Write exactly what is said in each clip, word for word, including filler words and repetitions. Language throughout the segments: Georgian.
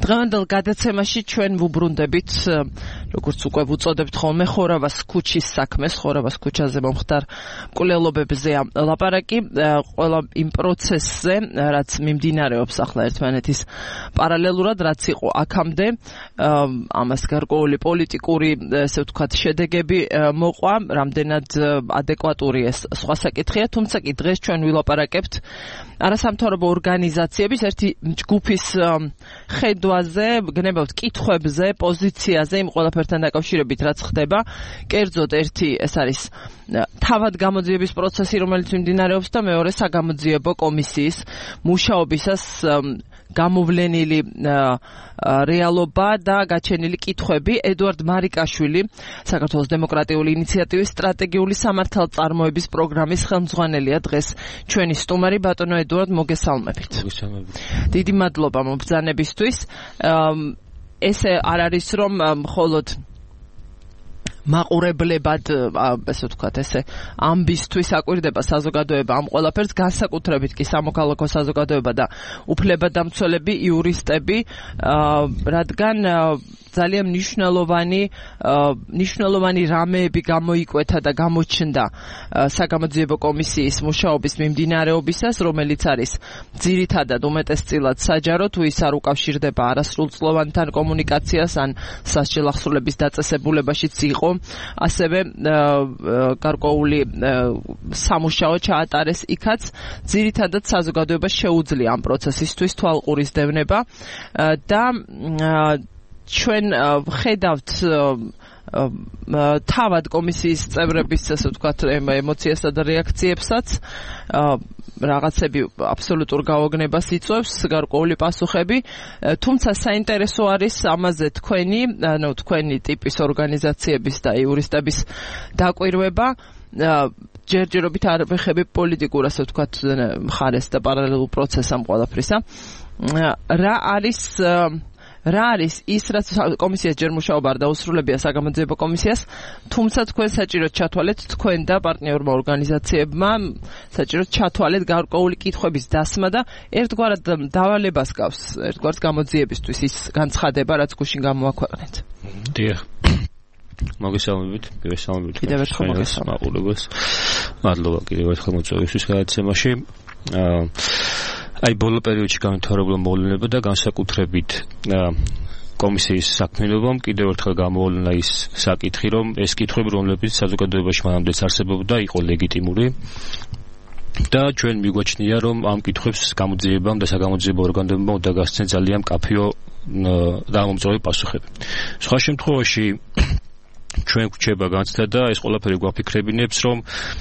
დღევანდელ გადაცემაში ჩვენ ვუბრუნდებით, როგორც უკვე ვუწოდებთ ხოლმე, ხორავას ქუჩის საქმეს, ხორავას ქუჩაზე მომხდარ მკვლელობებზეა ლაპარაკი, ყველა იმ პროცესზე, რაც მიმდინარეობს ახლა ერთმანეთის პარალელურად, რაც იყო აქამდე, ამას გარკვეული პოლიტიკური, ესე ვთქვათ, შედეგები მოყვა, რამდენად ადეკვატური ეს სხვა საკითხია, თუმცა კი დღეს ჩვენ ვილაპარაკებთ არასამთავრობო ორგანიზაციების ერთი ჯგუფის ხედვაზე, გნებავთ კითხვებზე, პოზიციაზე, იმ ყველაფერთან დაკავშირებით, რაც ხდება. კერძოდ ერთი ეს არის თავად გამოძიების პროცესი, რომელიც მიმდინარეობს და მეორე საგამოძიებო კომისიის მუშაობისას გამოვლენილი რეალობა და გაჩენილი კითხვები. ედუარდ მარიკაშვილი, საქართველოს დემოკრატიული ინიციატივის სტრატეგიული სამართალწარმოების პროგრამის ხელმძღვანელია, დღეს ჩვენი სტუმარი. ბატონო ედუარდ, მოგესალმებით. დიდი მადლობა მობრძანებისთვის. ესე არ არის, რომ მხოლოდ მაყურებლებად, ესე ვთქვათ, ესე ამბისთვის აკვირდება საზოგადოება ამ ყველაფერს, განსაკუთრებით კი სამოქალაქო საზოგადოება და უფლებადამცველები, იურისტები, რადგან ძალიან მნიშვნელოვანი მნიშვნელოვანი რამეები გამოიკვეთა და გამოჩნდა საგამოძიებო კომისიის მუშაობის მიმდინარეობისას, რომელიც არის ძირითადად უმეტესწილად საჯარო, თუ ის არ უკავშირდება არასრულწლოვანთან კომუნიკაციას ან სასჯელ ახსრულების დაწესებულებაშიც იყო, ასევე გარკვეული სამუშაო ჩაატარეს იქაც. ძირითადად საზოგადოებას შეუძლია ამ პროცესისთვის თვალყურისდევნება და ჩვენ ხედავთ თავად კომისიის წევრების, ასე ვთქვათ, ემოციასა და რეაქციებსაც, რაღაცები აბსოლუტურ გაოგნებას იწვევს, გარკვეული პასუხები, თუმცა საინტერესო არის ამაზე თქვენი, ანუ თქვენი ტიპის ორგანიზაციების და იურისტების დაკვირვება. ჯერჯერობით არ ვეხები პოლიტიკურ, ასე ვთქვათ, მხარეს და პარალელურ პროცესს ამ ყველაფრისა. რა არის რა არის ის, რაც კომისიას ჯერ მუშაობა არ დაუსრულებია საგამოძიებო კომისიას, თუმცა თქვენ საჭიროდ ჩათვალეთ, თქვენ და პარტნიორმა ორგანიზაციებმა საჭიროდ ჩათვალეთ გარკვეული კითხვების დასმა და ერთგვარად დავალებას გავს, ერთგვარად გამოძიებისთვის ის განცხადება, რაც გუშინ გამოაქვეყნეთ. დიახ. მოგესალმებით, მოგესალმებით. კიდევ ერთხელ მოგესალმებით. მადლობა კიდევ ერთხელ მოწვევისთვის გადაცემაში. აი ბოლო პერიოდში განვითარებულა მოვლენები და განსაკუთრებით კომისიის საქმიანობამ კიდევ ერთხელ გამოვლენა ის საკითხი, რომ ეს კითხვები, რომლებიც საზოგადოებაში მანამდეც არსებობდა, იყო ლეგიტიმური და ჩვენ მიგვაჩნია, რომ ამ კითხვებს გამოძიებამ და საგამოძიებო ორგანოებმა უნდა გასცენ ძალიან მკაფიო და ამომწვევი პასუხები. სხვა შემთხვევაში ჩვენ გვჩება განცდა და ეს ყველაფერი გვაფიქრებინებს, რომ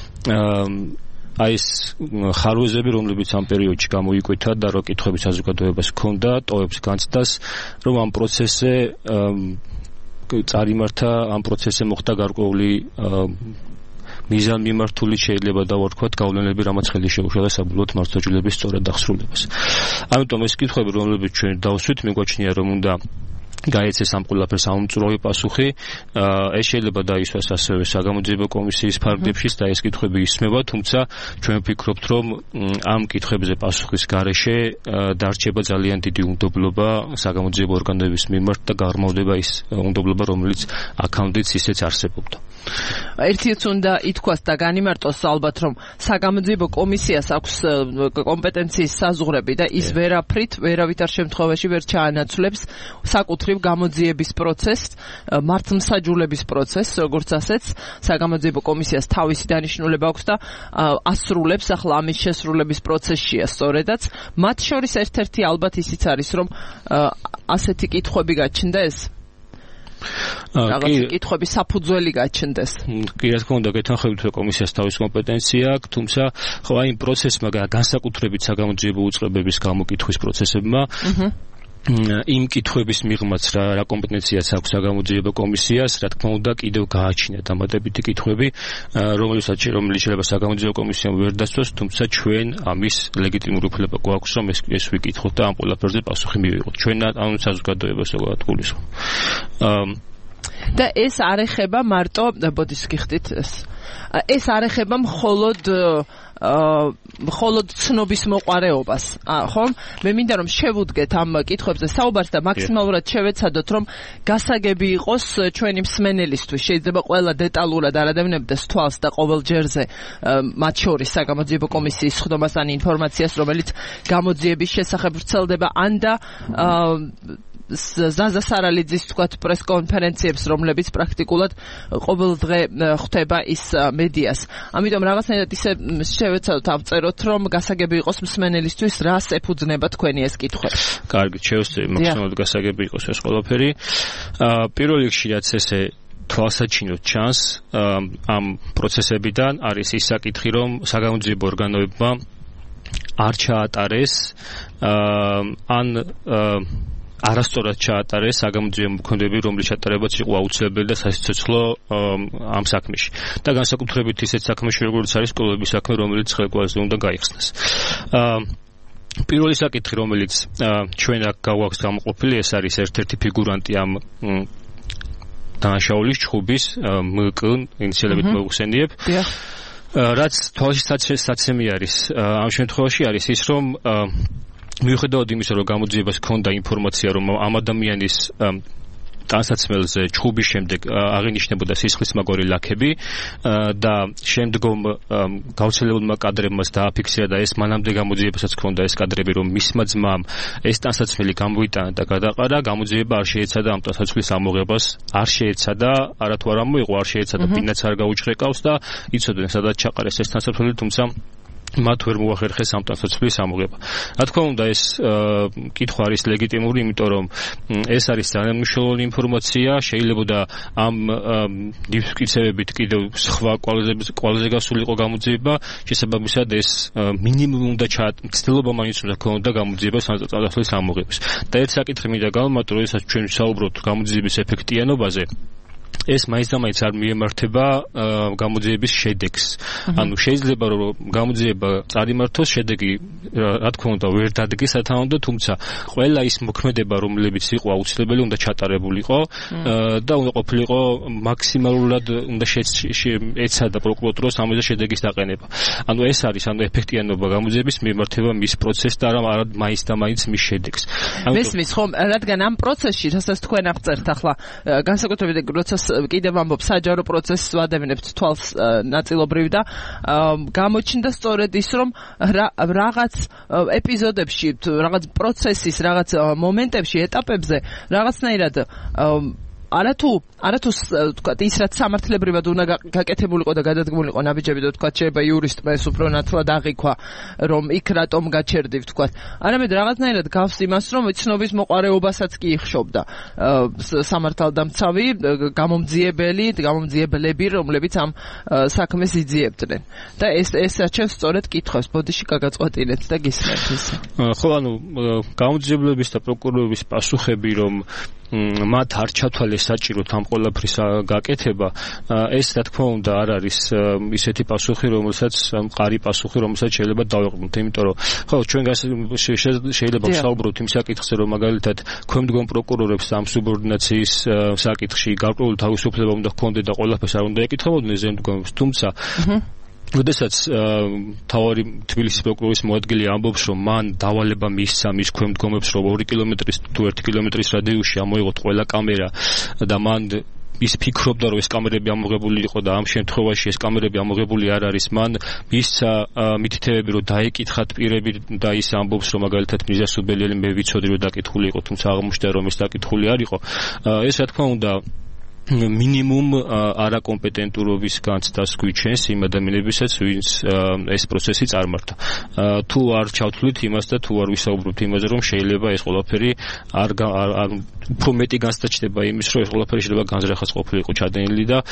აი ეს ხარვეზები, რომლებიც ამ პერიოდში გამოიკვეთა და რო კითხვები საზოგადოებას ჰქონდა, ტოვებს განცდას, რომ ამ პროცესზე წარიმართა, ამ პროცესზე მოხდა გარკვეული მიზანმიმართული, შეიძლება დავარქვათ, გავლენები, რამაც ხელი შეუშალა საბოლოოდ მართლმსაჯულების სწორად დასრულებას. ამიტომ ეს კითხვები, რომლებიც ჩვენ დავსვით, მიგვაჩნია, რომ უნდა გაეცეს ამ ყველაფერს ამომწურავი პასუხი. ეს შეიძლება დაისვას ასევე საგამოძიებო კომისიის ფარგლებშიც და ეს კითხვები ისმება, თუმცა ჩვენ ვფიქრობთ, რომ ამ კითხვებზე პასუხის გარეშე დარჩება ძალიან დიდი უნდობლობა საგამოძიებო ორგანოების მიმართ და გაღრმავდება ის უნდობლობა, რომელიც აქამდეც ისეც არსებობდა. ერთიც უნდა ითქვას და განიმარტოს ალბათ, რომ საგამოძიებო კომისიას აქვს კომპეტენციის საზღვრები და ის ვერაფრით, ვერავითარ შემთხვევაში ვერ ჩაანაცვლებს საკუთრივ გამოძიების პროცესს, მართლმსაჯულების პროცესს, როგორც ასეც საგამოძიებო კომისიას თავისი დანიშნულება აქვს და ასრულებს, ახლა ამის შესრულების პროცესშია სწორედაც. მათ შორის ერთ-ერთი ალბათ ისიც არის, რომ ასეთი კითხვები გაჩნდა ეს რაღაცა კითხვების საფუძველი გაჩნდეს. კი, რა თქმა უნდა, გეთანხმებით, რომ კომისიას თავის კომპეტენცია აქვს, თუმცა ხო აი იმ პროცესმა განსაკუთრებით საგამოძიებო უწყებების გამოკითხვის პროცესებმა იმ კითხვების მიღმაც რა რა კომპეტენციაც აქვს საგამოძიებო კომისიას, რა თქმა უნდა, კიდევ გააჩნია დამატებითი კითხვები, რომელსაც რომელიც შეიძლება საგამოძიებო კომისიამ ვერ დასწოს, თუმცა ჩვენ ამის ლეგიტიმური უფლება გვაქვს, რომ ეს ეს ვიკითხოთ და ამ ყველაფერზე პასუხი მივიღოთ. ჩვენ ამ საზოგადოებას როგორ გულისხმობ. და ეს არ ეხება მარტო ბოდის გიხდით ეს ეს არ ეხება მხოლოდ მხოლოდ ცნობის მოყარეობას ხო მე მინდა რომ შევუდგეთ ამ კითხვებზე საუბარს და მაქსიმალურად შევეცადოთ რომ გასაგები იყოს ჩვენი მსმენელისთვის შეიძლება ყველა დეტალურად არ ადევნებდეს თვალს და ყოველ ჯერზე მათ შორის საგამოძიებო კომისიის ხდომას ან ინფორმაციას რომელიც გამოძიების შესახებ ვრცელდება ან და ზაზა სარალიძის თქვათ პრესკონფერენციებს, რომლებიც პრაქტიკულად ყოველ დღე ხვდება ის მედიას. ამიტომ რაღაცნაირად ისე შევეცადოთ ავწეროთ, რომ გასაგები იყოს მსმენელისთვის, რას ეფუძნება თქვენი ეს კითხვები. კარგი, შევსწრები, მაქსიმალურად გასაგები იყოს ეს ყველაფერი. აა პირველ რიგში რაც ესე თვალსაჩინოდ ჩანს ამ პროცესებიდან არის ის საკითხი, რომ საგამოძიებო ორგანოებმა არ ჩაატარეს ან არასწორად ჩაატარეს საგამოძიებო მოქმედებები, რომლის ჩატარებაც იყო აუცილებელი და სასიცოცხლო ამ საქმეში. და განსაკუთრებით ისეთ საქმეში, როგორც არის სკოლების საქმე, რომელიც ხელგვარზე უნდა გაიხსნას. პირველი საკითხი, რომელიც ჩვენ აქ გვაქვს გამოყოფილი, ეს არის ერთ-ერთი ფიგურანტი ამ დანაშაულის ჩხუბის მკ ინიციალებით მოიხსენიებ. რაც თვალში საცემი არის ამ შემთხვევაში არის ის, რომ მიუხედავად იმისა, რომ გამოძიებას ჰქონდა ინფორმაცია, რომ ამ ადამიანის ტანსაცმელზე ჩხუბის შემდეგ აღინიშნებოდა სისხლისმაგარი ლაქები და შემდგომ გავრცელებულმა კადრებმა დააფიქსირა და ეს მანამდე გამოძიებასაც ჰქონდა ეს კადრები, რომ მისმა ძმამ ეს ტანსაცმელი გამოიტანა და გადაყარა, გამოძიება არ შეეცადა ამ ტანსაცმლის ამოღებას, არ შეეცადა, არათუ არ ამოიღო, არ შეეცადა, ბინაც არ გაუჭრეკავს და იცოდნენ სადაც ჩაყარეს ეს ტანსაცმელი, თუმცა მათ ვერ მოახერხეს ამ ტანსაცმლის ამოღება. რა თქმა უნდა, ეს კითხვა არის ლეგიტიმური, იმიტომ რომ ეს არის ძალიან მნიშვნელოვანი ინფორმაცია, შეიძლება და ამ დისკუსიებით კიდევ სხვა ყველაზე გასულიყო გამოძიება, შესაბამისად ეს მინიმუმ უნდა ცდილობა მაინც უნდა ქონოდა გამოძიებას ტანსაცმლის ამოღების. და ერთ საკითხი მინდა გავამატო, როდესაც ჩვენ ვსაუბრობთ გამოძიების ეფექტიანობაზე, ეს მაინც და მაინც არ მიემართება გამოძიების შედეგს. ანუ შეიძლება რომ გამოძიება წარიმართოს, შედეგი რა თქმა უნდა ვერ დადგეს სათანადო, თუმცა ყველა ის მოქმედება, რომლებიც იყო აუცილებელი, უნდა ჩატარებულიყო და უნდა ყოფილიყო მაქსიმალურად უნდა ეცადა პროკურატურას ამაზე შედეგის დაყენება. ანუ ეს არის ანუ ეფექტიანობა გამოძიების მიემართება მის პროცესს და არა მაინც და მაინც მის შედეგს. მესმის ხომ, რადგან ამ პროცესში, რასაც თქვენ აღწერთ ახლა, განსაკუთრებით როცა კიდევ ამბობ საჯარო პროცესს ვადევნებთ თვალს ნაწილობრივ და გამოჩნდა სწორედ ის, რომ რაღაც ეპიზოდებში, რაღაც პროცესის, რაღაც მომენტებში, ეტაპებზე რაღაცნაირად არათუ არათუ თქვა ის რაც სამართლებრივად უნდა გაკეთებულიყო და გადადგმულიყო ნაბიჯები და თქვა შეიძლება იურისტმა ეს უფრო ნათლად აღიქვა რომ იქ რატომ გაჩერდი თქვა არამედ რაღაცნაირად გავს იმას რომ ცნობის მოყარეობასაც კი იხშობდა სამართალდამცავი გამომძიებელი გამომძიებლები რომლებიც ამ საქმეს იძიებდნენ და ეს ეს აჩვენს სწორედ კითხვას ბოდიში გაგაწყვეტინეთ და გისმენთ ის ხო ანუ გამომძიებლების და პროკურორების პასუხები რომ მათ არ ჩათვალეს საჭიროდ ამ ყველაფრის გაკეთება ეს რა თქმა უნდა არ არის ისეთი პასუხი რომელსაც მყარი პასუხი რომელსაც შეიძლება დავეყრდნოთ იმიტომ რომ ხო ჩვენ შეიძლება ვსაუბროთ იმ საკითხზე რომ მაგალითად ქვემდგომ პროკურორებს ამ სუბორდინაციის საკითხში გარკვეული თავისუფლება უნდა ჰქონდეთ და ყველაფერს არ უნდა ეკითხებოდნენ ზემდგომებს თუმცა როდესაც თავარი თბილისის პროკურორის მოადგილე ამბობს რომ მან დავალება მისცა მის ქვემდგომებს რომ ორი კილომეტრის თუ ერთი კილომეტრის რადიუსში ამოიღოთ ყველა კამერა და მან ის ფიქრობდა რომ ეს კამერები ამოღებული იყო და ამ შემთხვევაში ეს კამერები ამოღებული არ არის მან მისცა მითითებები რომ დაეკითხათ პირები და ის ამბობს რომ მაგალითად მიზა სუბელიელი მე ვიცოდი რომ დაკითხული იყო თუმცა აღმოჩნდა რომ ეს დაკითხული არ იყო ეს რა თქმა უნდა მინიმუმ არაკომპეტენტურობის განცდას გვიჩენს იმ ადამიანებისაც ვინც ეს პროცესი წარმართა თუ არ ჩავთვლით იმას და თუ არ ვისაუბროთ იმაზე რომ შეიძლება ეს ყველაფერი არ არ უფრო მეტი განცდა ჩნდება იმის რომ ეს ყველაფერი შეიძლება განზრახած ყოფილიყო ჩადენილი და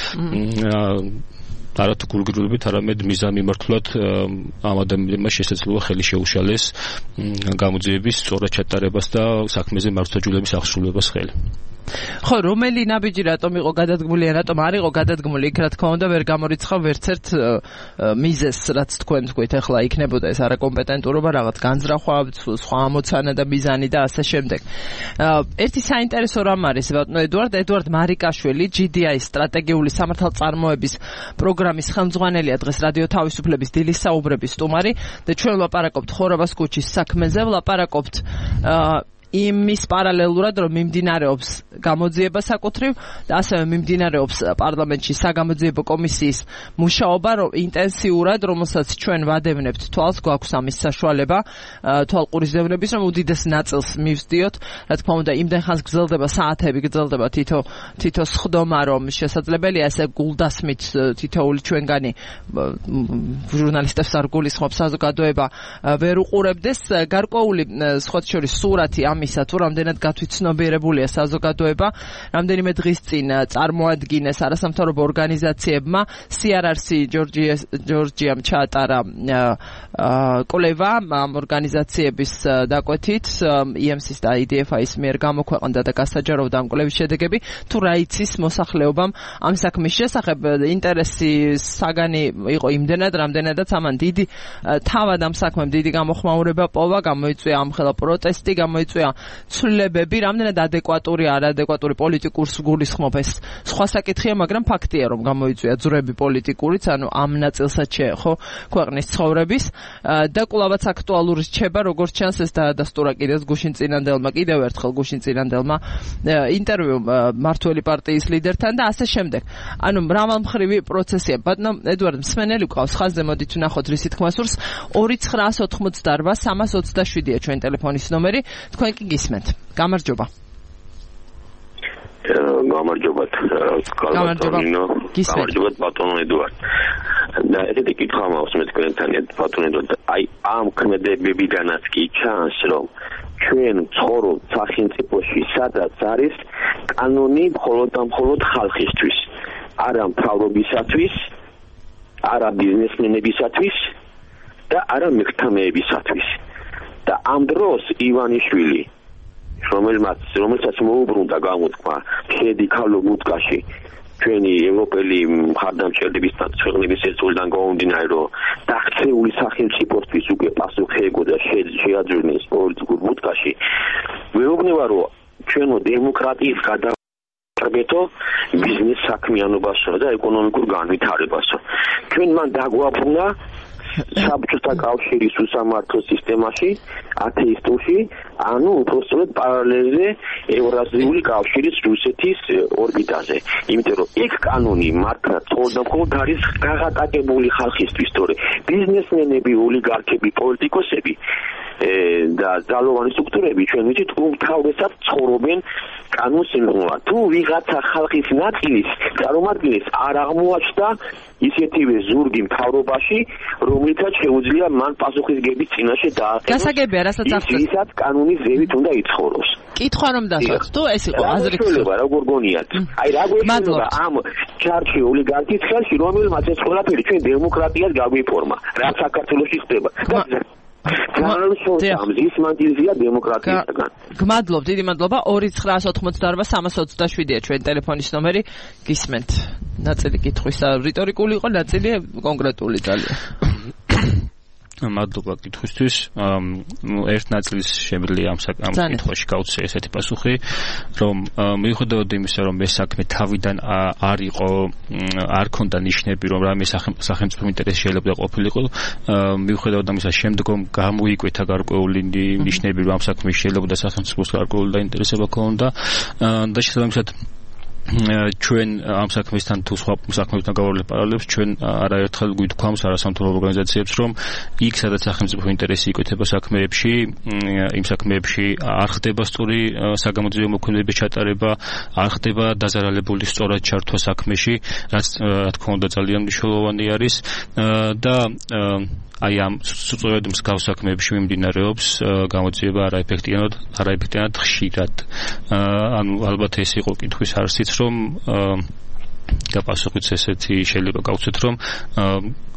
არათუ გულგრილობით არამედ მიზანმიმართულად ამ ადამიანებმა შესაძლოა ხელი შეუშალეს გამოძიების სწორად ჩატარებას და საქმეზე მართლმსაჯულების აღსრულებას ხელი ხო, რომელი ნაბიჯი რატომ იყო გადადგმული, რატომ არ იყო გადადგმული, იქ რა თქმა უნდა ვერ გამორიცხავ ვერცერთ მიზეზს, რაც თქვენ თქვით, ახლა იქნებოდა ეს არაკომპეტენტურობა, რაღაც განზრახვა, სხვა ამოცანა და მიზანი და ასე შემდეგ. ერთი საინტერესო რამ არის, ბატონო ედუარდ, ედუარდ მარიკაშვილი, ჯი დი აის სტრატეგიული სამართალწარმოების პროგრამის ხელმძღვანელია, დღეს რადიო თავისუფლების დილის საუბრების სტუმარი და ჩვენ ვლაპარაკობთ ხორაბას ქუჩის საქმეზე, ვლაპარაკობთ იმის პარალელურად, რომ მიმდინარეობს გამოძიება საკუთრივ და ასევე მიმდინარეობს პარლამენტში საგამოძიებო კომისიის მუშაობა, რომ ინტენსიურად, რომელსაც ჩვენ ვადევნებთ თვალს, გვაქვს ამის საშუალება, თვალყურისდევნების, რომ უდიდეს ნაწილს მივსდიოთ. რა თქმა უნდა, იმდენ ხანს გრძელდება საათები, გრძელდება თითო თითო სხდომა, რომ შესაძლებელია ესე გულდასმით თითოეული ჩვენგანი ჟურნალისტებს არ გულისხმობს საზოგადოება ვერ უყურებდეს. გარკვეული სხვა შორის სურათი ამ ისა თუ რამდენად გათვითცნობიერებულია საზოგადოება, რამდენიმე დღის წინ წარმოადგინეს არასამთავრობო ორგანიზაციებმა სი არ არ სი ჯორჯიამ ჩაატარა კვლევა ამ ორგანიზაციების დაკვეთით, ი ემ სის და ай დი ეფ აის მიერ გამოქვეყნდა და გასაჯაროვდა ამ კვლევის შედეგები, თუ რა იცის მოსახლეობამ ამ საქმის შესახებ. ინტერესი საგანი იყო იმდენად, რამდენადაც ამან დიდი თავად ამ საქმემ დიდი გამოხმაურება პოვა, გამოიწვია ამხელა პროტესტი, გამოიწვია ცვლილებები, რამდენად ადეკვატური, არადეკვატური პოლიტიკურს გულისხმობ ეს სხვა საკითხია, მაგრამ ფაქტია, რომ გამოიწვია ძვრები პოლიტიკურიც, ანუ ამ ნაწილსაც შეეხო ქვეყნის ცხოვრების და კვლავაც აქტუალური რჩება, როგორც ჩანს ეს დაადასტურა კიდეც გუშინ წინანდელმა, კიდევ ერთხელ გუშინ წინანდელმა ინტერვიუ მართველი პარტიის ლიდერთან და ასე შემდეგ. ანუ მრავალმხრივი პროცესია. ბატონო ედუარდ, მსმენელი გვყავს ხაზზე, მოდით ვნახოთ რისი თქმა სურს. ორი ცხრაას ოთხმოცდაარბა სამას ოცდაშვიდია ჩვენ ტელეფონის ნომერი. თქვენ კი გისმენთ. გამარჯობა. გამარჯობათ. გამარჯობათ ბატონო ედუარდ. და ესეთი კითხვა მაქვს მე თქვენთან ბატონო ედუარდ. აი ამ ქმედებებიდანაც კი ჩანს, რომ ჩვენ ცხოვრობთ სახელმწიფოში, სადაც არის კანონი მხოლოდ და მხოლოდ ხალხისთვის, არა მთავრობისათვის, არა ბიზნესმენებისათვის და არა მეკთამეებისათვის. და ამ დროს ივანიშვილი, რომელმაც რომელსაც მოუბრუნდა გამოთქმა შედი ქალო მუდგაში ჩვენი ევროპელი მხარდამჭერების და ქვეყნების ერთგულიდან გამომდინარე, რომ დაქცეული სახელმწიფოსთვის უკვე პასუხი ეგო და შეაძვირნეს პოლიტიკურ მუდგაში, მეუბნება, რომ ჩვენო დემოკრატიის გადაარბეთო ბიზნეს საქმიანობასო და ეკონომიკურ განვითარებასო. ჩვენ მან დაგვაბრუნა საბჭოთა კავშირის უსამართლო სისტემაში, ათეისტურში, ანუ უბრალოდ პარალელზე ევრაზიული კავშირის რუსეთის ორბიტაზე. იმიტომ რომ ეგ კანონი მართლა თორდამხოლოდ არის გაღატაკებული ხალხისთვის, თორე ბიზნესმენები, ოლიგარქები, პოლიტიკოსები და ძალოვანი სტრუქტურები ჩვენ ვიცით უმთავრესად ცხოვრობენ კანონს იმღლა. თუ ვიღაცა ხალხის ნაწილის წარმომადგენლს არ აღმოაჩნდა ისეთივე ზურგი მთავრობაში, რომლითაც შეუძლია მან პასუხისგების წინაშე დაახერხოს. გასაგებია, რასაც ახსენეთ. ისაც კანონის ზევით უნდა იცხოვროს. კითხვა რომ დასვათ, თუ ეს იყო აზრით. როგორ გონიათ? აი რა გვეუბნება ამ ჩარჩი ოლიგარქის ხელში, რომელმაც ეს ყველაფერი ჩვენ დემოკრატიას გაგვიფორმა, რაც საქართველოში ხდება. ის მანტიზია დემოკრატიისგან. გმადლობ, დიდი მადლობა. ორი ცხრაას ოთხმოცდაარბა სამას ოცდაშვიდია ჩვენ ტელეფონის ნომერი. გისმენთ. ნაწილი კითხვისა რიტორიკული იყო, ნაწილი კონკრეტული ძალიან. მადლობა კითხვისთვის. ერთ ნაწილის შემიძლია ამ კითხვაში გავუცე ესეთი პასუხი, რომ მიუხედავად იმისა, რომ ეს საქმე თავიდან არ იყო, არ ქონდა ნიშნები, რომ რამე სახელმწიფო ინტერესი შეიძლება ყოფილიყო, მიუხედავად ამისა, შემდგომ გამოიკვეთა გარკვეული ნიშნები, რომ ამ საქმეში შეიძლება სახელმწიფოს გარკვეული დაინტერესება ქონდა და შესაბამისად ჩვენ ამ საქმესთან თუ სხვა საქმეებთან გავავლებ პარალელებს, ჩვენ არაერთხელ გვითქვამს არასამთავრობო ორგანიზაციებს, რომ იქ სადაც სახელმწიფო ინტერესი იკვეთება საქმეებში, იმ საქმეებში არ ხდება სწორი საგამოძიებო მოქმედების ჩატარება, არ ხდება დაზარალებული სწორად ჩართვა საქმეში, რაც რა თქმა უნდა ძალიან მნიშვნელოვანი არის და აი ამ სწორედ მსგავს საქმეებში მიმდინარეობს გამოძიება არაეფექტიანად, არაეფექტიანად ხშირად. ანუ ალბათ ეს იყო კითხვის არსიც, რომ და პასუხიც ესეთი შეიძლება გავცეთ, რომ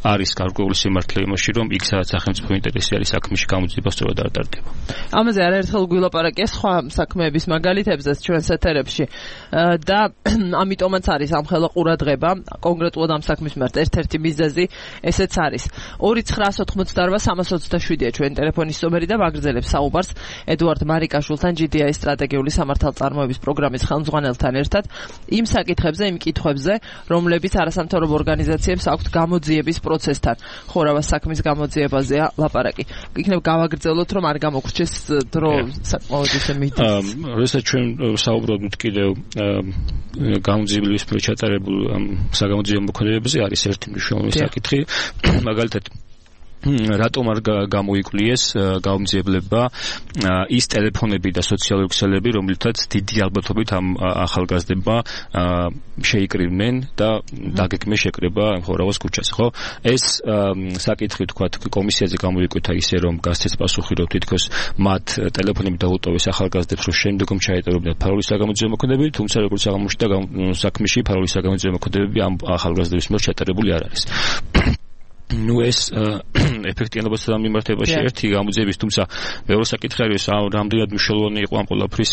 არის გარკვეული სიმართლე იმაში, რომ იქ სადაც სახელმწიფო ინტერესი არის საქმეში გამოძიება სწორად არ ტარდება. ამაზე არაერთხელ გვილაპარაკია სხვა საქმეების მაგალითებზეც ჩვენს ეთერებში და ამიტომაც არის ამ ხელა ყურადღება კონკრეტულად ამ საქმის მიმართ ერთ-ერთი მიზეზი ესეც არის ორი ცხრაას ოთხმოცდაორვა სამას ოცდაშვიდია ჩვენი ტელეფონის ნომერი და ვაგრძელებს საუბარს ედუარდ მარიკაშვილთან ჯი დი აის სტრატეგიული სამართალწარმოების პროგრამის ხელმძღვანელთან ერთად იმ საკითხებზე, იმ კითხვებზე, რომლებიც არასამთავრობო ორგანიზაციებს აქვთ გამოძიების პროცესთან. ხორავას საქმის გამოძიებაზეა ლაპარაკი. იქნებ გავაგრძელოთ, რომ არ გამოგრჩეს დრო საკმაოდ ისე მიდის. როდესაც ჩვენ საუბრობთ კიდევ გამოძიების მიერ ჩატარებულ საგამოძიებო მოქმედებებზე არის ერთი მნიშვნელოვანი საკითხი, მაგალითად რატომ არ გამოიკვლიეს გამოძიებლებმა ის ტელეფონები და სოციალური ქსელები, რომლითაც დიდი ალბათობით ამ ახალგაზრდებმა შეიკრიბნენ და დაგეგმეს შეკრება ხორავას ქუჩაზე, ხო? ეს საკითხი თქვა კომისიაზე გამოიკვეთა ისე, რომ გასცეს პასუხი, რომ თითქოს მათ ტელეფონები დაუტოვეს ახალგაზრდებს, რომ შემდგომ ჩაეტარებინათ ფარული საგამოძიებო მოქმედებები, თუმცა როგორც აღმოჩნდა საქმეში ფარული საგამოძიებო მოქმედებები ამ ახალგაზრდების მიერ ჩატარებული არ არის. ნუ ეს ეფექტიანობასთან მიმართებაში ერთი გამოძიების, თუმცა მეორე საკითხი არის რამდენად მნიშვნელოვანი იყო ამ ყველაფრის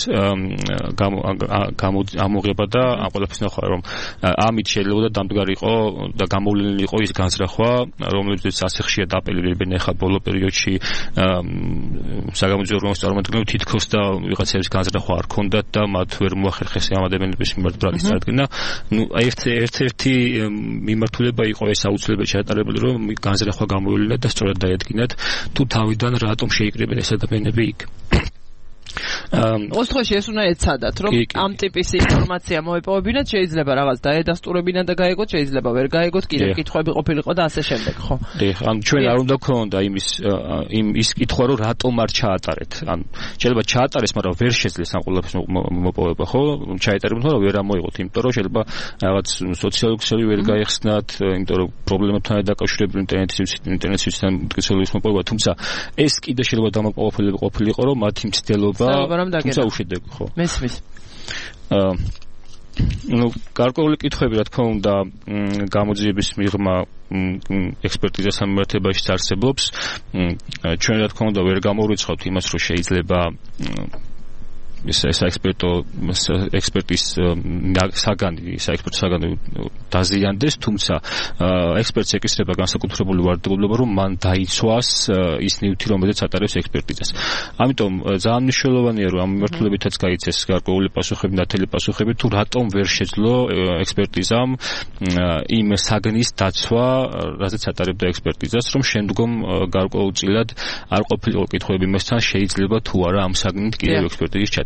ამოღება და ამ ყველაფრის ნახვა, რომ ამით შეიძლება დამდგარიყო და გამოვლენილი იყო ის განზრახვა, რომლებიც ასე ხშირად აპელირებენ ახლა ბოლო პერიოდში საგამოძიებო ორგანოს წარმომადგენლებს თითქოს და ვიღაცების განზრახვა არ ქონდათ და მათ ვერ მოახერხეს ამ ადამიანების მიმართ ბრალის წარდგენა. ნუ ერთ-ერთი მიმართულება იყო ეს აუცილებლად ჩატარებული, რომ განზრახვა გამოვლინათ და სწორად დაედგინათ თუ თავიდან რატომ შეიკრიბნენ ეს ადამიანები იქ. ოსტოში ეს უნდა ეცადათ, რომ ამ ტიპის ინფორმაცია მოეპოვებინათ, შეიძლება რაღაც დაედასტურებინათ და გაეგოთ, შეიძლება ვერ გაეგოთ, კიდევ კითხვები ყოფილიყო და ასე შემდეგ, ხო? დიახ, ან ჩვენ არ უნდა გქონდა იმის იმ ის კითხვა, რომ რატომ არ ჩაატარეთ. ან შეიძლება ჩაატარეს, მაგრამ ვერ შეძლეს ამ ყველაფრის მოპოვება, ხო? ჩაეტარებინათ, მაგრამ ვერ ამოიღოთ, იმიტომ რომ შეიძლება რაღაც სოციალური ქსელი ვერ გაიხსნათ, იმიტომ რომ პრობლემებთან დაკავშირებული ინტერნეტის ინტერნეტისთან მტკიცების მოპოვება, თუმცა ეს კიდე შეიძლება დამაკმაყოფილებელი ყოფილიყო, რომ მათი მცდელობა თუმცა უშედეგო, ხო? მესმის. აა ნუ გარკვეული კითხვები რა თქმა უნდა გამოძიების მიღმა ექსპერტიზასთან მიმართებაში არსებობს. ჩვენ რა თქმა უნდა ვერ გამოვრიცხავთ იმას, რომ შეიძლება საექსპერტო ექსპერტის საგანი საექსპერტო საგანი დაზიანდეს, თუმცა ექსპერტს ეკისრება განსაკუთრებული ვარაუდებლობა, რომ მან დაიცვას ის ნივთი, რომელიც ატარებს ექსპერტიზას. ამიტომ ძალიან მნიშვნელოვანია, რომ ამ მიმართულებითაც გაიცეს გარკვეული პასუხები, ნათელი პასუხები, თუ რატომ ვერ შეძლო ექსპერტიზამ იმ საგნის დაცვა, რაზეც ატარებდა ექსპერტიზას, რომ შემდგომ გარკვეულწილად არ ყოფილიყო კითხვები მასთან, შეიძლება თუ არა ამ საგნით კიდევ ექსპერტიზის ჩატარება.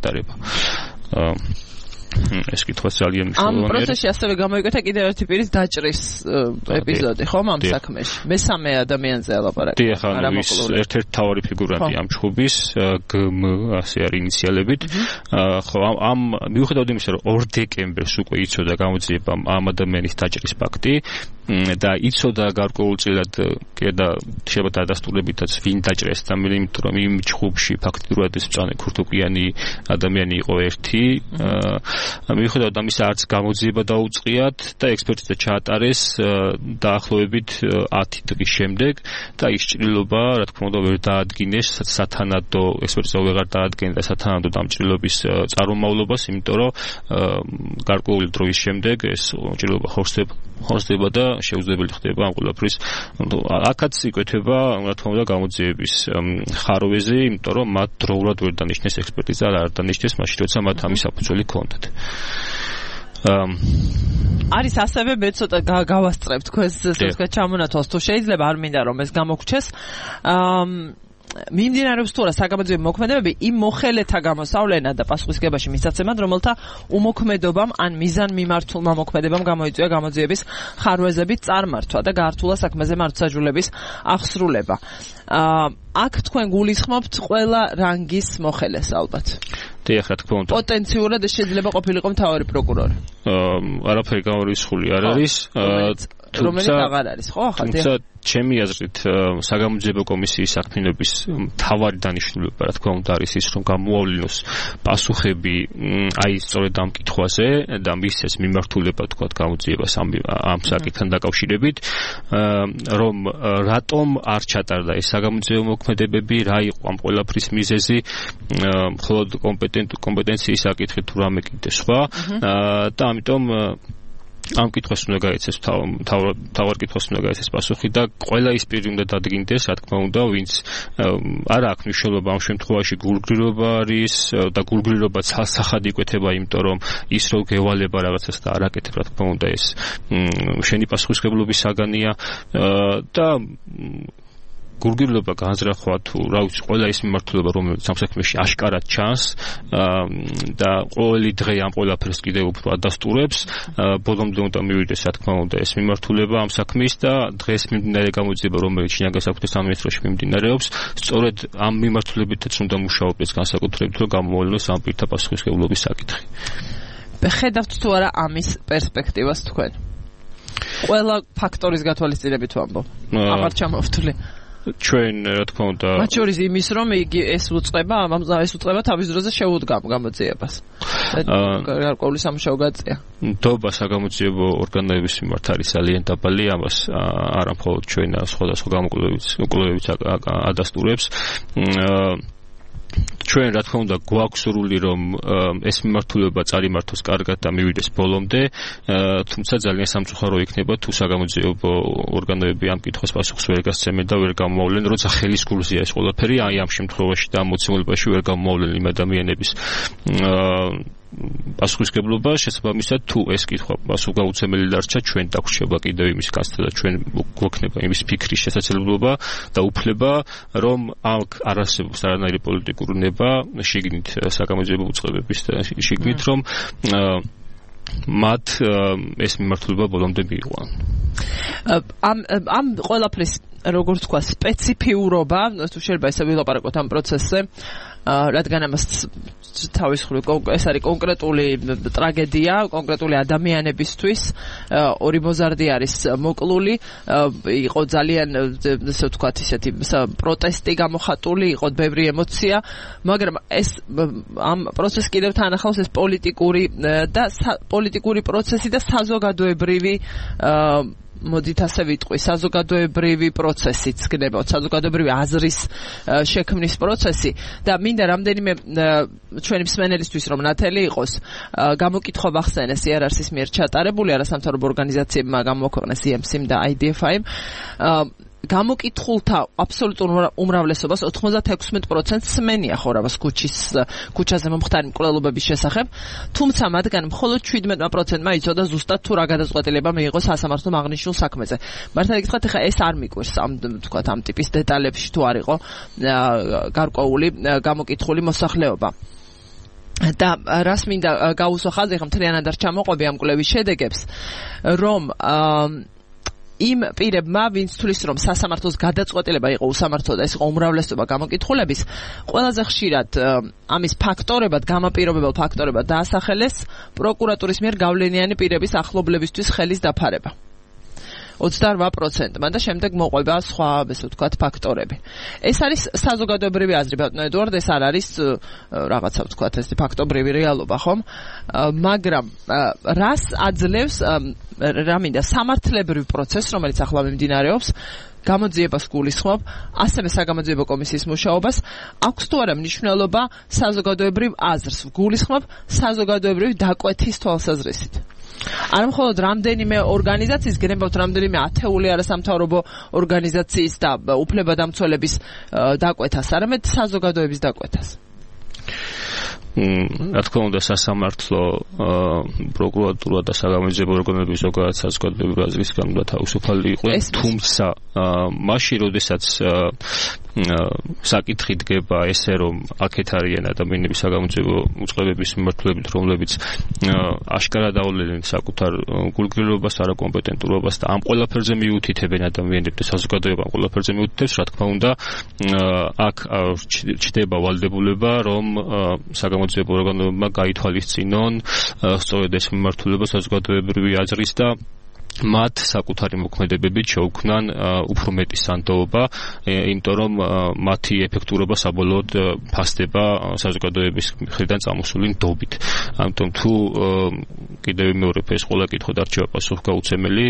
ეს კითხვა ძალიან მნიშვნელოვანია. ამ პროცესში ასევე გამოიკვეთა კიდევ ერთი პირის დაჭრის ეპიზოდი, ხომ ამ საქმეში. მესამე ადამიანზე ლაპარაკი. დიახ, ანუ ის ერთ-ერთი მთავარი ფიგურანტი ამ ჩხუბის გმ ასე არის ინიციალებით. ხო, ამ მიუხედავად იმისა, რომ ორ დეკემბერს უკვე იცოდა გამოძიება ამ ადამიანის დაჭრის ფაქტი და იცოდა გარკვეულწილად და შეიძლება დადასტურებითაც ვინ დაჭრეს და მე იმიტომ რომ იმ ჩხუბში ფაქტიურად ეს მწვანე ქურთუკიანი ადამიანი იყო ერთი. მიუხედავად ამისა არც გამოძიება დაუწყიათ და ექსპერტიზა ჩაატარეს დაახლოებით ათი დღის შემდეგ და ის ჭრილობა რა თქმა უნდა ვერ დაადგინეს სათანადო ექსპერტიზა ვეღარ დაადგენდა სათანადო დამჭრილობის წარმომავლობას, იმიტომ რომ გარკვეული დროის შემდეგ ეს ჭრილობა ხორცდება ხორცდება და შეუძლებელი ხდება ამ ყველაფრის. აქაც იკვეთება რა თქმა უნდა გამოძიების ხარვეზე, იმიტომ რომ მათ დროულად ვერ დანიშნეს ექსპერტიზა, არ დანიშნეს მაშინ, როცა მათ ამის საფუძველი ჰქონდათ. არის ასევე მე ცოტა გავასწრებ თქვენს ზუსტად ჩამონათვალს, თუ შეიძლება არ მინდა რომ ეს გამოგჩეს. მიმდინარეობს თუ არა საგამოძიებო მოქმედებები იმ მოხელეთა გამოსავლენა და პასუხისგებაში მისაცემად, რომელთა უმოქმედობამ ან მიზან მიმართულმა მოქმედებამ გამოიწვია გამოძიების ხარვეზებით წარმართვა და გაართულა საქმეზე მართლმსაჯულების აღსრულება. აქ თქვენ გულისხმობთ ყველა რანგის მოხელეს ალბათ. დიახ, რა თქმა უნდა. პოტენციურად შეიძლება ყოფილიყო მთავარი პროკურორი. არაფერი გამორიცხული არ არის. რომელიც აღარ არის, ხო, ახლა? თუმცა ჩემი აზრით საგამოძიებო კომისიის საქმიანობის მთავარი დანიშნულება, რა თქმა უნდა, არის ის, რომ გამოავლინოს პასუხები აი სწორედ ამ კითხვაზე და მისცეს მიმართულება, თქვა, გამოძიებას ამ ამ საკითხთან დაკავშირებით, რომ რატომ არ ჩატარდა ეს საგამოძიებო მოქმედებები, რა იყო ამ ყველაფრის მიზეზი, მხოლოდ კომპეტენციის საკითხი თუ რამე კიდე სხვა და ამიტომ ამ კითხვას უნდა გაეცეს თავარ კითხვას უნდა გაეცეს პასუხი და ყველა ის პირი უნდა დადგინდეს, რა თქმა უნდა, ვინც არ აქვს მნიშვნელობა ამ შემთხვევაში გულგრილობა არის და გულგრილობა ცალსახად იკვეთება, იმიტომ რომ ის რო გევალება რაღაცას და არ აკეთებ, რა თქმა უნდა, ეს შენი პასუხისმგებლობის საგანია და გულგრილობა განზრახვა თუ რა ვიცი ყველა ის მიმართულება რომელიც ამ საქმეში აშკარად ჩანს და ყოველი დღე ამ ყველაფერს კიდევ უფრო ადასტურებს ბოლომდე უნდა მივიდეს რა თქმა უნდა ეს მიმართულება ამ საქმის და დღეს მიმდინარე გამოძიება რომელიც შინაგან საქმეთა სამინისტროში მიმდინარეობს სწორედ ამ მიმართულებითაც უნდა მუშაობდეს განსაკუთრებით რომ გამოვლინოს ამ პირთა პასუხისმგებლობის საკითხი. ხედავთ თუ არა ამის პერსპექტივას თქვენ? ყველა ფაქტორის გათვალისწინებით ვამბობ. აღარ ჩამოვთვლი. ჩვენ რა თქმა უნდა მათ შორის იმის რომ იგი ეს უწყება ეს უწყება თავის დროზე შეუდგა გამოძიებას. გარკვეული სამუშაო გაწია. ნდობა საგამოძიებო ორგანოების მიმართ არის ძალიან დაბალი, ამას არა მხოლოდ ჩვენ სხვადასხვა გამოკვლევებიც უკვლევებიც ადასტურებს. ჩვენ რა თქმა უნდა გვაქვს სურვილი რომ ეს მიმართულება წარიმართოს კარგად და მივიდეს ბოლომდე, თუმცა ძალიან სამწუხარო იქნება თუ საგამოძიებო ორგანოები ამ კითხვის პასუხს ვერ გასცემენ და ვერ გამოავლენ, როცა ხელის გულზეა ეს ყველაფერი, აი ამ შემთხვევაში და ამ მოცემულებაში ვერ გამოავლენ იმ ადამიანების პასუხისმგებლობა, შესაბამისად თუ ეს კითხვა პასუხგაუცემელი დარჩა, ჩვენ დაგვრჩება კიდევ იმის გასცდა და ჩვენ გვექნება იმის ფიქრის შესაძლებლობა და უფლება, რომ აქ არ არსებობს არანაირი პოლიტიკური ნება შიგნით საგამოძიებო უწყებების და შიგნით რომ მათ ეს მიმართულება ბოლომდე მიიღონ. ამ ამ ყველაფრის როგორც თქვა სპეციფიურობა, თუ შეიძლება ესე ვილაპარაკოთ ამ პროცესზე, რადგან ამას თავის მხრივ ეს არის კონკრეტული ტრაგედია, კონკრეტული ადამიანებისთვის, ორი მოზარდი არის მოკლული, იყო ძალიან ესე ვთქვათ ისეთი პროტესტი გამოხატული, იყო ბევრი ემოცია, მაგრამ ეს ამ პროცესს კიდევ თან ახავს ეს პოლიტიკური და პოლიტიკური პროცესი და საზოგადოებრივი მოდით ასე ვიტყვი, საზოგადოებრივი პროცესიც გნებავ, საზოგადოებრივი აზრის შექმნის პროცესი და მინდა რამდენიმე ჩვენი მსმენელისთვის რომ ნათელი იყოს, გამოკითხვა ახსენეს იერარქიის მიერ ჩატარებული არასამთავრობო ორგანიზაციებმა გამოქვეყნეს ი ემ სი-მ და აი დი ეფ აი-მ გამოკითხულთა აბსოლუტურ უმრავლესობას ოცდაექვსმეტ პროცენტს სმენია ხორავას ქუჩის ქუჩაზე მომხდარი მკვლელობების შესახებ, თუმცა მათგან მხოლოდ შვიდმეტ პროცენტმა იცოდა ზუსტად თუ რა გადაწყვეტილება მიიღო სასამართლომ აღნიშნულ საქმეზე. მართალი გითხრათ, ეხლა ეს არ მიკვირს ამ თქვათ ამ ტიპის დეტალებში თუ არ იყო გარკვეული გამოკითხული მოსახლეობა. და რას მინდა გაუსვა ხაზი, ეხლა მთლიანად არ ჩამოყვები ამ კვლევის შედეგებს, რომ იმ პირებმა, ვინც თulis რომ სასამართლოს გადაწყვეტილება იყო უსამართლო და ეს იყო უმრავლესობა გამოკითხულების, ყველაზე ხშირად ამის ფაქტორებად, გამაპირობებელ ფაქტორებად დაასახელეს პროკურატურის მიერ გავლენიანი პირების ახლობლებისთვის ხელის დაფარება. ოცდაორ პროცენტმა და შემდეგ მოყვება სხვა, ესე ვთქვათ, ფაქტორები. ეს არის საზოგადოებრივი აზრი, ბატონო ედუარდ, ეს არ არის რაღაცა ვთქვათ, ეს ფაქტობრივი რეალობა, ხომ? მაგრამ რას აძლევს რა მინდა სამართლებრივ პროცესს, რომელიც ახლა მიმდინარეობს, გამოძიებას გულისხმობ, ასევე საგამოძიებო კომისიის მუშაობას, აქვს თუ არა მნიშვნელობა საზოგადოებრივ აზრს, გულისხმობ საზოგადოებრივ დაკვეთის თვალსაზრისით. არა მხოლოდ რამდენიმე ორგანიზაციის, გნებავთ რამდენიმე ათეული არასამთავრობო ორგანიზაციის და უფლებადამცველების დაკვეთას, არამედ საზოგადოების დაკვეთას. რა თქმა უნდა სასამართლო, პროკურატურა და საგამოძიებო ორგანოები ზოგადად საზოგადოებრივი აზრისგან უნდა თავისუფალი იყვნენ, თუმცა მაშინ, როდესაც საკითხი დგება ესე, რომ აქეთ არიან ადამიანები საგამოძიებო უწყებების მიმართულებით, რომლებიც აშკარად აავლენენ საკუთარ გულგრილობას, არაკომპეტენტურობას და ამ ყველაფერზე მიუთითებენ ადამიანებს და საზოგადოება ამ ყველაფერზე მიუთითებს, რა თქმა უნდა, აქ ჩდება ვალდებულება, რომ საგამოძიებო ორგანოებმა გაითვალისწინონ სწორედ ეს მიმართულება საზოგადოებრივი აზრის და მათ საკუთარი მოქმედებებით შეუქმნან უფრო მეტი სანდოობა, იმიტომ რომ მათი ეფექტურობა საბოლოოდ ფასდება საზოგადოების მხრიდან წამოსული ნდობით. ამიტომ თუ კიდევ მეორე ეს ყველა კითხვა დარჩება პასუხგაუცემელი,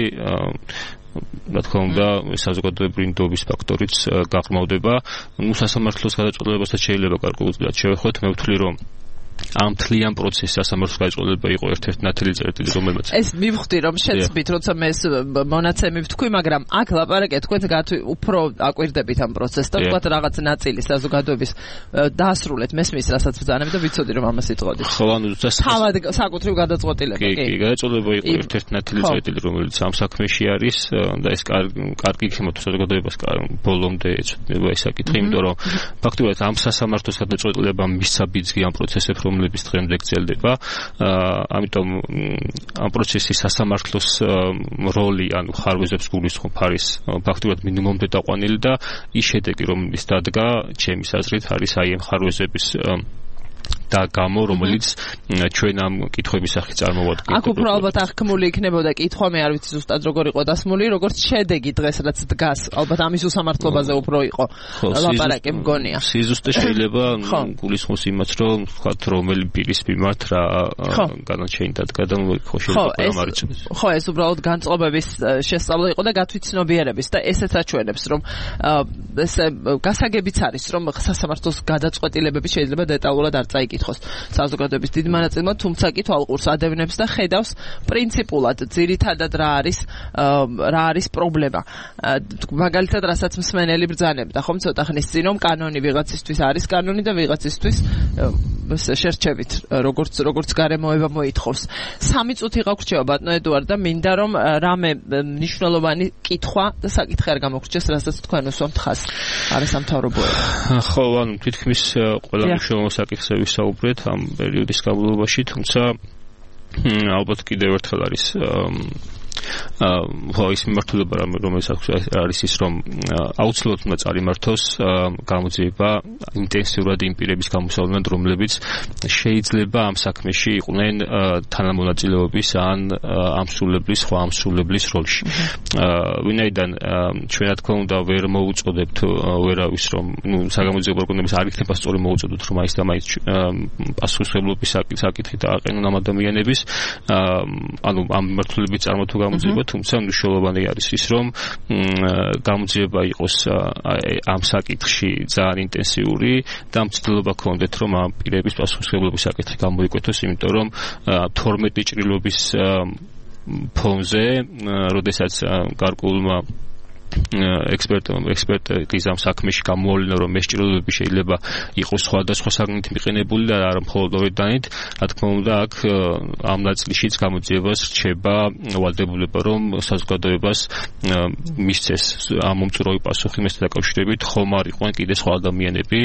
რა თქმა უნდა, საზოგადოებრივი ნდობის ფაქტორიც გაღრმავდება. ნუ სასამართლოს გადაწყვეტილებასაც შეიძლება გარკვეულწილად შევეხოთ, მე ვთვლი რომ ამ თლიან პროცესს სასამართლოს გადაწყვეტილება იყო ერთ-ერთი ნათელი წერტილი, რომელმაც ეს მივხვდი რომ შეცვით, როცა მე ეს მონაცემი ვთქვი, მაგრამ აქ ლაპარაკეთ, თქვენ უფრო აკვირდებით ამ პროცესს და თქვათ რაღაც ნაწილი საზოგადოების დაასრულეთ, მესმის რასაც ბრძანები და ვიცოდი რომ ამას იტყოდით. ხო, ანუ თავად საკუთრივ გადაწყვეტილება, კი. კი, გადაწყვეტილება იყო ერთ-ერთი ნათელი წერტილი, რომელიც ამ საქმეში არის და ეს კარგი იქნება საზოგადოებას ბოლომდე ეცვება ეს საკითხი, იმიტომ რომ ფაქტობრივად ამ სასამართლოს გადაწყვეტილებამ მისცა ბიძგი ამ პროცესებს რომლების დღემდე გრძელდება. ამიტომ ამ პროცესის სასამართლოს როლი, ანუ ხარვეზებს გულისხმობ, არის ფაქტობრივად მინიმუმდე დაყვანილი და ის შედეგი, რომელიც დადგა, ჩემის აზრით, არის აი ამ ხარვეზების და გამო, რომელიც ჩვენ ამ კითხვების სახით წარმოვადგენთ. აქ უფრო ალბათ აღქმული იქნებოდა კითხვა, მე არ ვიცი ზუსტად როგორ იყო დასმული, როგორც შედეგი დღეს რაც დგას, ალბათ ამის უსამართლობაზე უფრო იყო ლაპარაკი მგონია. სიზუსტე შეიძლება გულისხმობს იმას, რომ ვთქვათ, რომელი პირის მიმართ რა განაჩენი დადგა და ხო შეიძლება ამ არის. ხო, ეს უბრალოდ განწყობების შესწავლა იყო და გათვითცნობიერების და ესეც აჩვენებს, რომ ესე გასაგებიც არის, რომ სასამართლოს გადაწყვეტილებები შეიძლება დეტალურად არ წაიკითხოს საზოგადოების დიდ მონაწილემა, თუმცა კი თვალყურს ადევნებს და ხედავს პრინციპულად, ძირითადად რა არის რა არის პრობლემა. მაგალითად, რასაც მსმენელი ბრძანებდა, ხომ ცოტა ხნის წინ, რომ კანონი ვიღაცისთვის არის კანონი და ვიღაცისთვის შერჩევით, როგორც როგორც გარემოება მოითხოვს. სამი წუთი გაგვრჩება, ბატონო ედუარდ, და მინდა რომ რამე მნიშვნელოვანი კითხვა და საკითხი არ გამოგრჩეს, რასაც თქვენ უსვამთ ხაზს. არასამთავრობოება. ხო, ანუ თითქმის ყველა მნიშვნელოვან საკითხზე ვისაუბრეთ ამ პერიოდის განმავლობაში, თუმცა ალბათ კიდევ ერთხელ არის აა ის მიმართულება, რომელიც არის ის, რომ აუცილებლად უნდა წარიმართოს გამოძიება ინტენსიურად იმ პირების გამოსავლენად, რომლებიც შეიძლება ამ საქმეში იყვნენ თანამონაწილეობის ან ამსრულებლის, სხვა ამსრულებლის როლში. ვინაიდან ჩვენ რა თქმა უნდა ვერ მოუწოდებთ ვერავის, რომ ნუ საგამოძიებო ორგანოებს არ იქნება სწორი მოუწოდოთ, რომ მაინც და მაინც პასუხისმგებლობის საკითხი დააყენონ ამ ადამიანების, ანუ ამ მიმართულებით წარმოთქვა გამოძიება, თუმცა მნიშვნელოვანი არის ის, რომ გამოძიება იყოს ამ საკითხში ძალიან ინტენსიური და მცდელობა გქონდეთ, რომ ამ პირების პასუხისმგებლობის საკითხი გამოიკვეთოს, იმიტომ რომ თორმეტი ჭრილობის ფონზე, როდესაც გარკვეულმა ექსპერტებმა ექსპერტის ამ საქმეში გამოავლინა, რომ ეს ჭრილობები შეიძლება იყოს სხვადასხვა საგნით მიყენებული და არა მხოლოდ ორიდანით, რა თქმა უნდა, აქ ამ ნაწილშიც გამოძიებას რჩება ვალდებულება, რომ საზოგადოებას მისცეს ამ მომწურავი პასუხი მასთან დაკავშირებით, ხომ არ იყვნენ კიდე სხვა ადამიანები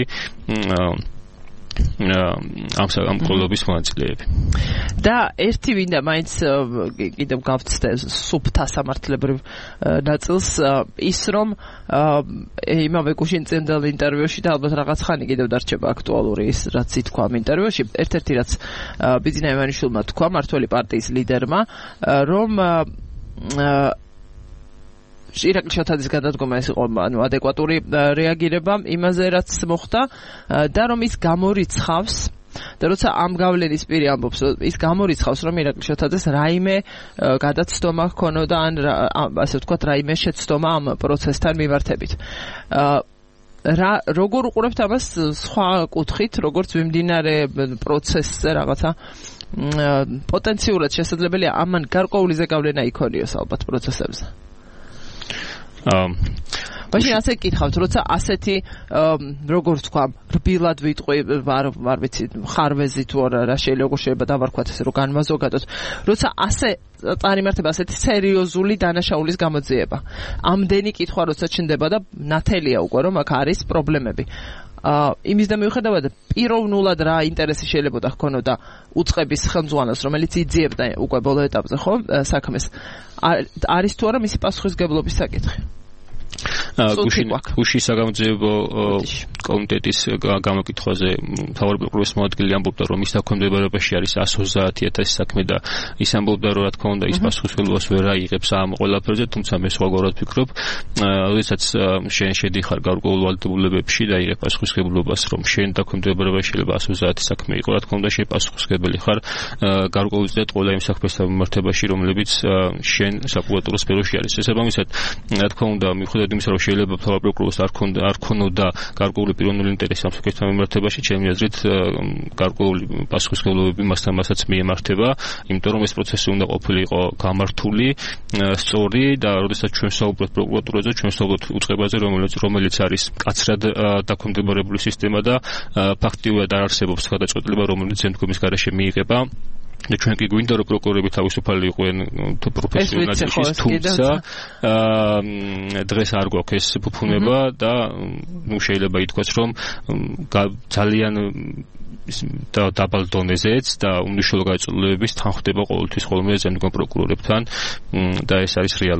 ამ ამ კოლობის მონაწილეები. და ერთი ვინდა მაინც კიდევ გავცდე სუფთა სამართლებრივ ნაწილს, ის რომ იმავე გუშინწინდელ ინტერვიუში და ალბათ რაღაც ხანი კიდევ დარჩება აქტუალური ის, რაც ითქვა ამ ინტერვიუში, ერთ-ერთი რაც ბიძინა ივანიშვილმა თქვა, მართველი პარტიის ლიდერმა, რომ ირაკლი შოთაძის გადადგომა ეს იყო, ანუ ადეკვატური რეაგირება იმაზე, რაც მოხდა და რომ ის გამორიცხავს და როცა ამ გავლენის პირი ამბობს, ის გამორიცხავს, რომ ირაკლი შოთაძეს რაიმე გადაცდომა ჰქონოდა ან ასე ვთქვათ, რაიმე შეცდომა ამ პროცესთან მიმართებით. რა როგორ უყურებთ ამას სხვა კუთხით, როგორც მიმდინარე პროცესზე რაღაცა პოტენციურად შესაძლებელია ამან გარკვეული ზეგავლენა იქონიოს ალბათ პროცესებზე. მაშინ ასე გითხავთ, როცა ასეთი როგორ ვთქვა, რბილად ვიტყვი, არ არ ვიცი, ხარვეზი თუ არა, რა შეიძლება როგორ შეიძლება დავარქვათ ესე, რომ განმაზოგადოთ, როცა ასე წარიმართება ასეთი სერიოზული დანაშაულის გამოძიება. ამდენი კითხვა როცა ჩნდება და ნათელია უკვე, რომ აქ არის პრობლემები. აა იმის და მიუხედავად პიროვნულად რა ინტერესი შეიძლება ჰქონოდა უწყების ხელმძღვანელს, რომელიც იძიებდა უკვე ბოლო ეტაპზე, ხო, საქმეს, არის თუ არა მისი პასუხისმგებლობის საკითხი. გუშინ საგამოძიებო კომიტეტის გამოკითხვაზე მთავარი პროკურორის მოადგილე ამბობდა, რომ ის დაქვემდებარებაში არის εκατს ოცდაათი ათასი საქმე და ის ამბობდა, რომ რა თქმა უნდა ის პასუხისმგებლობას ვერ აიღებს ამ ყველაფერზე, თუმცა მე სხვაგვარად ვფიქრობ, როდესაც შენ შედიხარ გარკვეულ ვალდებულებებში და იღებ პასუხისმგებლობას, რომ შენ დაქვემდებარებაში შეიძლება εκατს ოცდაათი საქმე იყო, რა თქმა უნდა შენ პასუხისმგებელი ხარ გარკვეულწილად ყველა იმ საქმესთან მიმართებაში, რომლებიც შენ საპროკუратуრო სფეროში არის. შესაბამისად, რა თქმა უნდა, მიუხედავად იმისა, რომ შეიძლება მთავარ პროკურორს არ ქონდა არ ქონოდა გარკვეული პიროვნული ინტერესი ამ საქმესთან მიმართებაში, ჩემი აზრით გარკვეული პასუხისმგებლობები მასთან მასაც მიემართება, იმიტომ რომ ეს პროცესი უნდა ყოფილიყო გამართული, სწორი და როდესაც ჩვენ საუბრობთ პროკურატურაზე, ჩვენ საუბრობთ უწყებაზე, რომელიც რომელიც არის მკაცრად დაქვემდებარებული სისტემა და ფაქტიურად არ არსებობს გადაწყვეტილება, რომელიც შემდგომის გარეშე მიიღება. და ჩვენ კი გვინდა რომ პროკურორები თავისუფალი იყვნენ პროფესიონალიზმის, თუმცა დღეს არ გვაქვს ეს ფუფუნება და ნუ შეიძლება ითქვას რომ ძალიან და დაბალ დონეზეც და უმნიშვნელო გაწოლილების თან ხდება ყოველთვის ხოლმე ზემდგომ პროკურორებთან და ეს არის რეალობა.